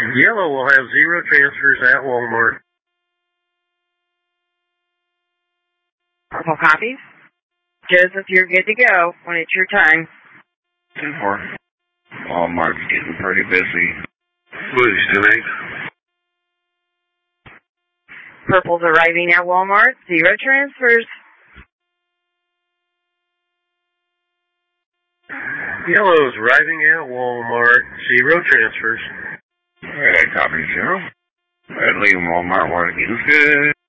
Yellow will have 0 transfers at Walmart. Purple copies. Joseph, you're good to go when it's your time. 10-4. Walmart's getting pretty busy. Blues, 10-8. Purple's arriving at Walmart. 0 transfers. Yellow's arriving at Walmart. 0 transfers. Red copy 0. Red leaving Walmart. Watergate is good.